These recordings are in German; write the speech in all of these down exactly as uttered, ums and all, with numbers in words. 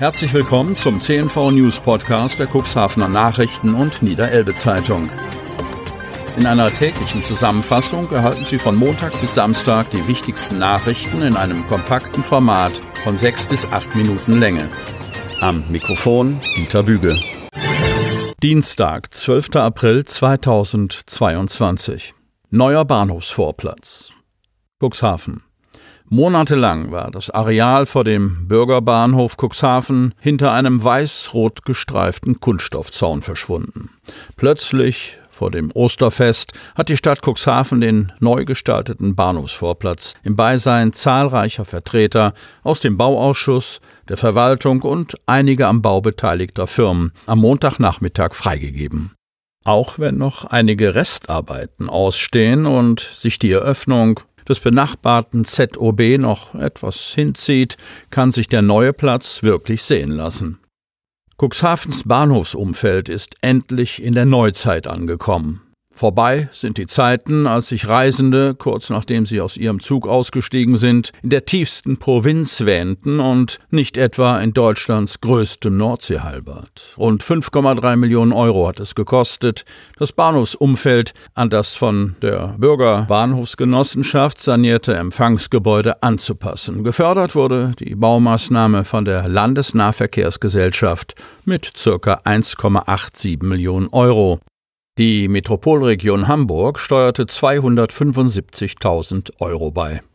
Herzlich willkommen zum C N V News Podcast der Cuxhavener Nachrichten und Niederelbe Zeitung. In einer täglichen Zusammenfassung erhalten Sie von Montag bis Samstag die wichtigsten Nachrichten in einem kompakten Format von sechs bis acht Minuten Länge. Am Mikrofon Dieter Büge. Dienstag, zwölfter April zweitausendzweiundzwanzig. Neuer Bahnhofsvorplatz. Cuxhaven. Monatelang war das Areal vor dem Bürgerbahnhof Cuxhaven hinter einem weiß-rot gestreiften Kunststoffzaun verschwunden. Plötzlich, vor dem Osterfest, hat die Stadt Cuxhaven den neu gestalteten Bahnhofsvorplatz im Beisein zahlreicher Vertreter aus dem Bauausschuss, der Verwaltung und einiger am Bau beteiligter Firmen am Montagnachmittag freigegeben. Auch wenn noch einige Restarbeiten ausstehen und sich die Eröffnung des benachbarten Z O B noch etwas hinzieht, kann sich der neue Platz wirklich sehen lassen. Cuxhavens Bahnhofsumfeld ist endlich in der Neuzeit angekommen. Vorbei sind die Zeiten, als sich Reisende, kurz nachdem sie aus ihrem Zug ausgestiegen sind, in der tiefsten Provinz wähnten und nicht etwa in Deutschlands größtem Nordseehalbert. Rund fünf Komma drei Millionen Euro hat es gekostet, das Bahnhofsumfeld an das von der Bürgerbahnhofsgenossenschaft sanierte Empfangsgebäude anzupassen. Gefördert wurde die Baumaßnahme von der Landesnahverkehrsgesellschaft mit ca. eins Komma siebenundachtzig Millionen Euro. Die Metropolregion Hamburg steuerte zweihundertfünfundsiebzigtausend Euro bei.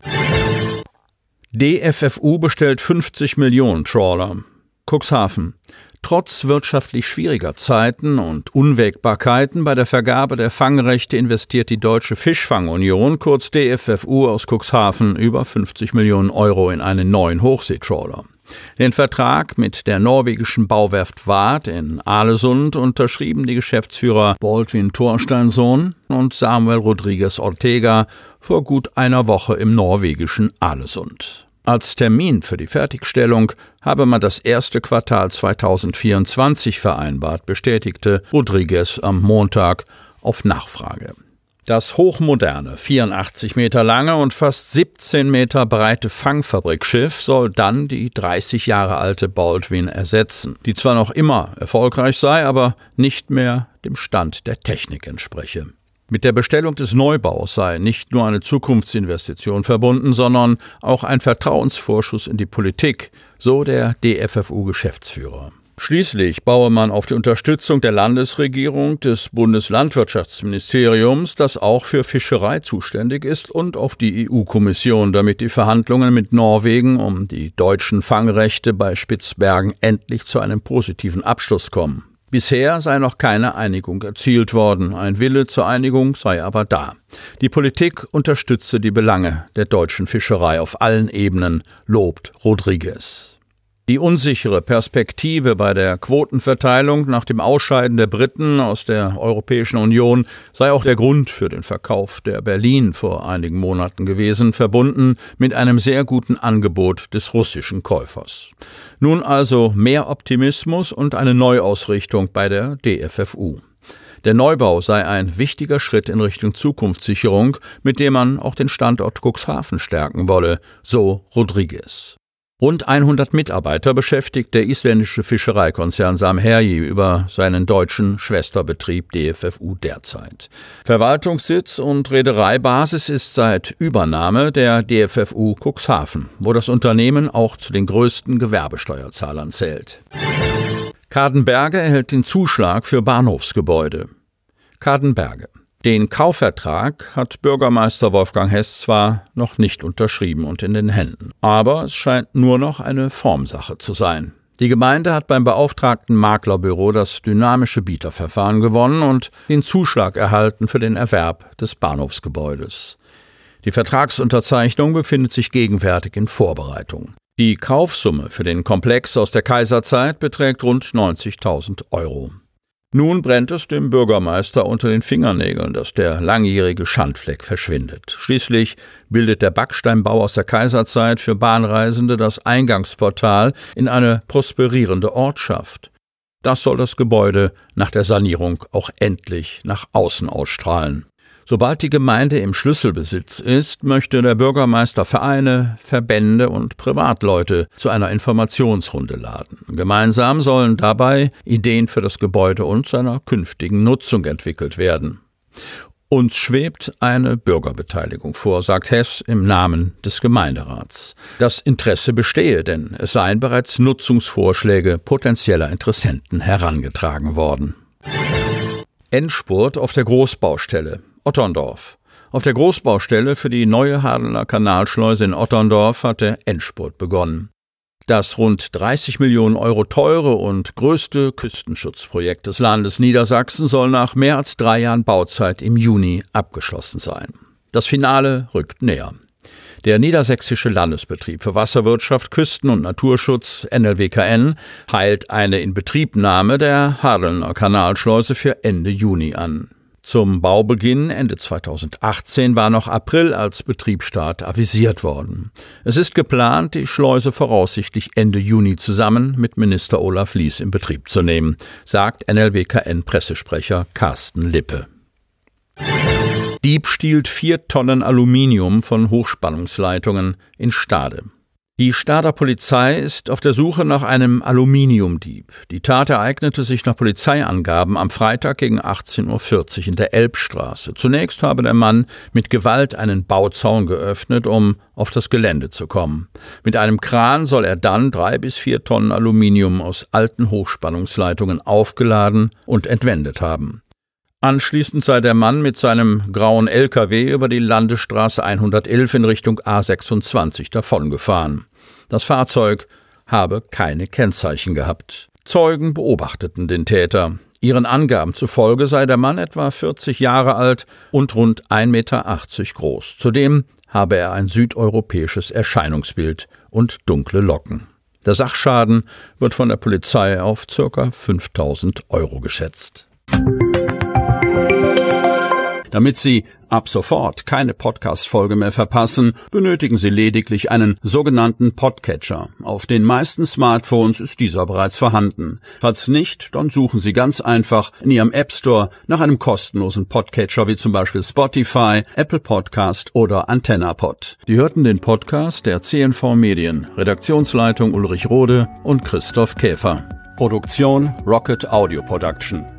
D F F U bestellt fünfzig Millionen Trawler. Cuxhaven. Trotz wirtschaftlich schwieriger Zeiten und Unwägbarkeiten bei der Vergabe der Fangrechte investiert die Deutsche Fischfang-Union, kurz D F F U aus Cuxhaven, über fünfzig Millionen Euro in einen neuen Hochseetrawler. Den Vertrag mit der norwegischen Bauwerft Vard in Aalesund unterschrieben die Geschäftsführer Baldwin Thorsteinsson und Samuel Rodriguez Ortega vor gut einer Woche im norwegischen Aalesund. Als Termin für die Fertigstellung habe man das erste Quartal zweitausendvierundzwanzig vereinbart, bestätigte Rodriguez am Montag auf Nachfrage. Das hochmoderne, vierundachtzig Meter lange und fast siebzehn Meter breite Fangfabrikschiff soll dann die dreißig Jahre alte Baldwin ersetzen, die zwar noch immer erfolgreich sei, aber nicht mehr dem Stand der Technik entspreche. Mit der Bestellung des Neubaus sei nicht nur eine Zukunftsinvestition verbunden, sondern auch ein Vertrauensvorschuss in die Politik, so der D F F U-Geschäftsführer. Schließlich baue man auf die Unterstützung der Landesregierung, des Bundeslandwirtschaftsministeriums, das auch für Fischerei zuständig ist, und auf die E U-Kommission, damit die Verhandlungen mit Norwegen um die deutschen Fangrechte bei Spitzbergen endlich zu einem positiven Abschluss kommen. Bisher sei noch keine Einigung erzielt worden, ein Wille zur Einigung sei aber da. Die Politik unterstütze die Belange der deutschen Fischerei auf allen Ebenen, lobt Rodriguez. Die unsichere Perspektive bei der Quotenverteilung nach dem Ausscheiden der Briten aus der Europäischen Union sei auch der Grund für den Verkauf der Berlin vor einigen Monaten gewesen, verbunden mit einem sehr guten Angebot des russischen Käufers. Nun also mehr Optimismus und eine Neuausrichtung bei der D F F U. Der Neubau sei ein wichtiger Schritt in Richtung Zukunftssicherung, mit dem man auch den Standort Cuxhaven stärken wolle, so Rodriguez. Rund hundert Mitarbeiter beschäftigt der isländische Fischereikonzern Samherji über seinen deutschen Schwesterbetrieb D F F U derzeit. Verwaltungssitz und Reedereibasis ist seit Übernahme der D F F U Cuxhaven, wo das Unternehmen auch zu den größten Gewerbesteuerzahlern zählt. Cadenberge erhält den Zuschlag für Bahnhofsgebäude. Cadenberge. Den Kaufvertrag hat Bürgermeister Wolfgang Hess zwar noch nicht unterschrieben und in den Händen, aber es scheint nur noch eine Formsache zu sein. Die Gemeinde hat beim beauftragten Maklerbüro das dynamische Bieterverfahren gewonnen und den Zuschlag erhalten für den Erwerb des Bahnhofsgebäudes. Die Vertragsunterzeichnung befindet sich gegenwärtig in Vorbereitung. Die Kaufsumme für den Komplex aus der Kaiserzeit beträgt rund neunzigtausend Euro. Nun brennt es dem Bürgermeister unter den Fingernägeln, dass der langjährige Schandfleck verschwindet. Schließlich bildet der Backsteinbau aus der Kaiserzeit für Bahnreisende das Eingangsportal in eine prosperierende Ortschaft. Das soll das Gebäude nach der Sanierung auch endlich nach außen ausstrahlen. Sobald die Gemeinde im Schlüsselbesitz ist, möchte der Bürgermeister Vereine, Verbände und Privatleute zu einer Informationsrunde laden. Gemeinsam sollen dabei Ideen für das Gebäude und seiner künftigen Nutzung entwickelt werden. Uns schwebt eine Bürgerbeteiligung vor, sagt Hess im Namen des Gemeinderats. Das Interesse bestehe, denn es seien bereits Nutzungsvorschläge potenzieller Interessenten herangetragen worden. Endspurt auf der Großbaustelle Otterndorf. Auf der Großbaustelle für die neue Hadener Kanalschleuse in Otterndorf hat der Endspurt begonnen. Das rund dreißig Millionen Euro teure und größte Küstenschutzprojekt des Landes Niedersachsen soll nach mehr als drei Jahren Bauzeit im Juni abgeschlossen sein. Das Finale rückt näher. Der Niedersächsische Landesbetrieb für Wasserwirtschaft, Küsten- und Naturschutz N L W K N peilt eine Inbetriebnahme der Hadener Kanalschleuse für Ende Juni an. Zum Baubeginn Ende zweitausendachtzehn war noch April als Betriebsstart avisiert worden. Es ist geplant, die Schleuse voraussichtlich Ende Juni zusammen mit Minister Olaf Lies in Betrieb zu nehmen, sagt N L W K N-Pressesprecher Carsten Lippe. Dieb stiehlt vier Tonnen Aluminium von Hochspannungsleitungen in Stade. Die Stader Polizei ist auf der Suche nach einem Aluminiumdieb. Die Tat ereignete sich nach Polizeiangaben am Freitag gegen achtzehn Uhr vierzig in der Elbstraße. Zunächst habe der Mann mit Gewalt einen Bauzaun geöffnet, um auf das Gelände zu kommen. Mit einem Kran soll er dann drei bis vier Tonnen Aluminium aus alten Hochspannungsleitungen aufgeladen und entwendet haben. Anschließend sei der Mann mit seinem grauen L K W über die Landesstraße hundertelf in Richtung A sechsundzwanzig davongefahren. Das Fahrzeug habe keine Kennzeichen gehabt. Zeugen beobachteten den Täter. Ihren Angaben zufolge sei der Mann etwa vierzig Jahre alt und rund ein Meter achtzig groß. Zudem habe er ein südeuropäisches Erscheinungsbild und dunkle Locken. Der Sachschaden wird von der Polizei auf ca. fünftausend Euro geschätzt. Damit Sie ab sofort keine Podcast-Folge mehr verpassen, benötigen Sie lediglich einen sogenannten Podcatcher. Auf den meisten Smartphones ist dieser bereits vorhanden. Falls nicht, dann suchen Sie ganz einfach in Ihrem App Store nach einem kostenlosen Podcatcher wie zum Beispiel Spotify, Apple Podcast oder AntennaPod. Sie hörten den Podcast der C N V Medien, Redaktionsleitung Ulrich Rode und Christoph Käfer. Produktion Rocket Audio Production.